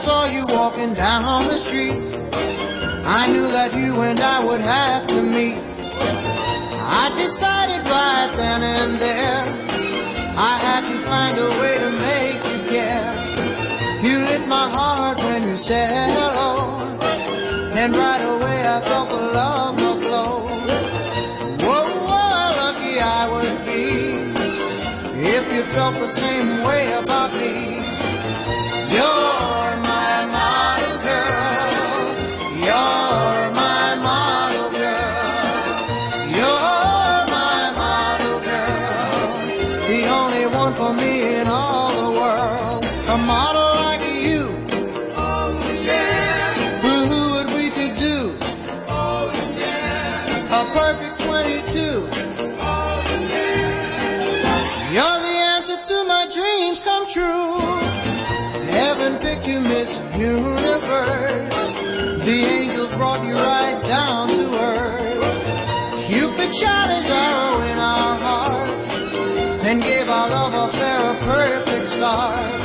saw you walking down the street, I knew that you and I would have to meet. I decided right then and there I had to find a way to make you care. You lit my heart when you said hello, and right away I felt the love glow. Whoa, whoa, lucky I would be if you felt the same way about me. You're my model girl, you're my model girl, you're my model girl, the only one for me in all the world. A model like you, oh yeah, who would we could do, oh yeah, a perfect 22, oh yeah. You're the answer to my dreams come true. Heaven picked you, Miss Universe. The angels brought you right down to earth. Cupid shot his arrow in our hearts and gave our love affair a perfect start.